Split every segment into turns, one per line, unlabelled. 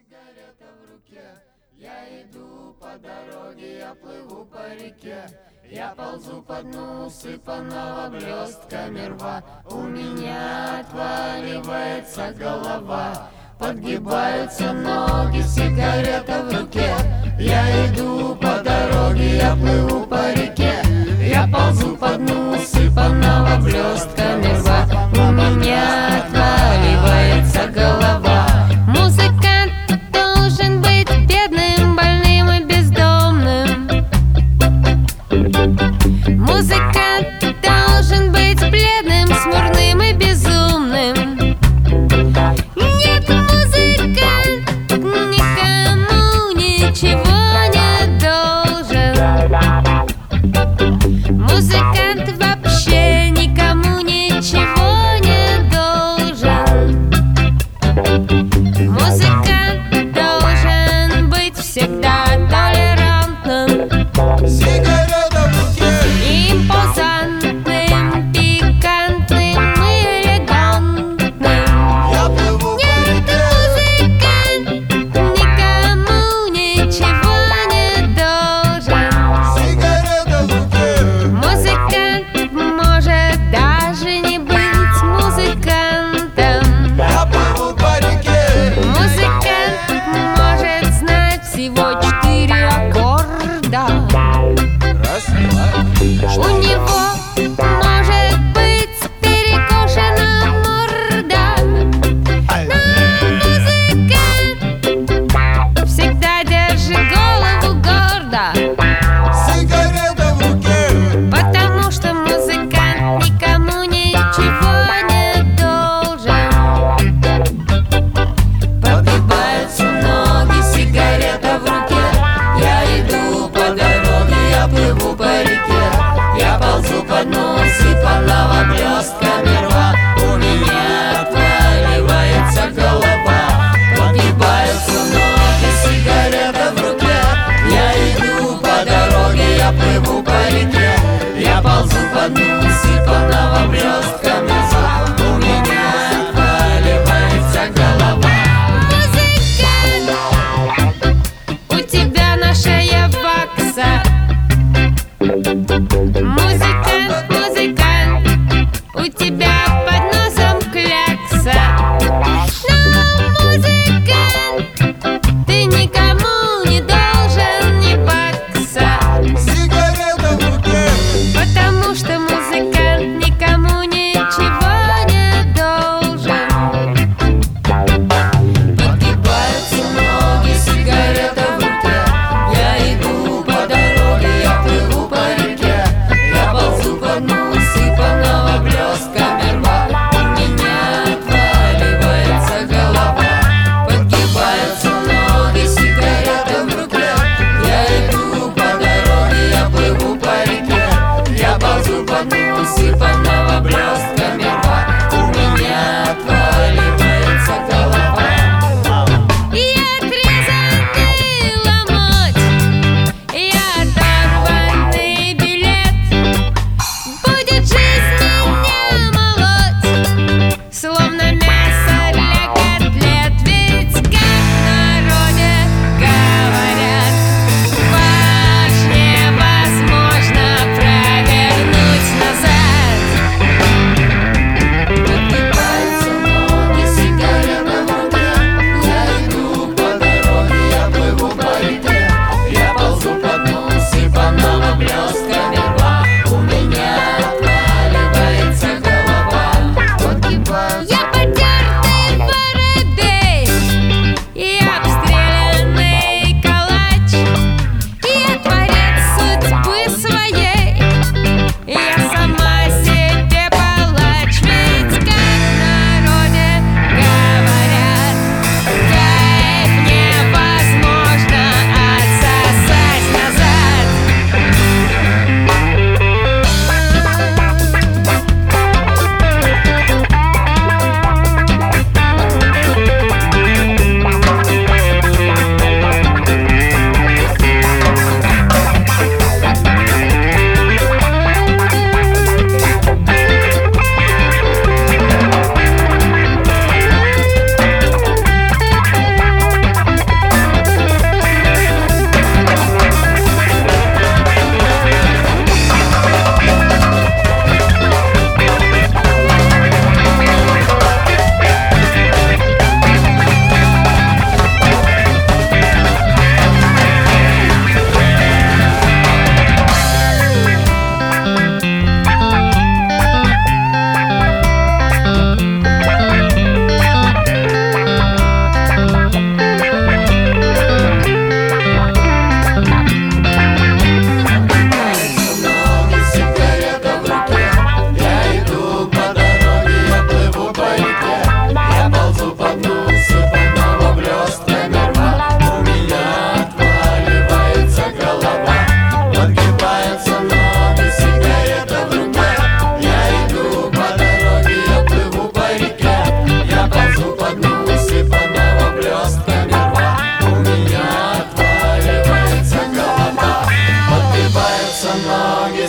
Сигарета в руке, я иду по дороге, я плыву по реке. Я ползу по дну усыпанного блестками рва. У меня отваливается голова, подгибаются ноги, сигарета в руке. Я иду по дороге, я плыву по реке. Я ползу по дну усыпанного блестками рва. У меня отваливается голова.
Музыкант должен быть бедным, больным и бездомным. Музыкант должен быть бледным, смурным и безумным. Нет, музыкант никому ничего не должен. Музыкант вообще никому ничего не должен.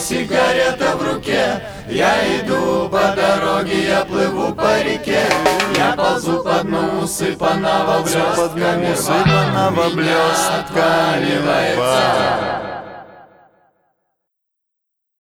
сигарета в руке. Я иду по дороге, я плыву по реке. Я ползу по дну усыпанного блестками рва. У меня отваливается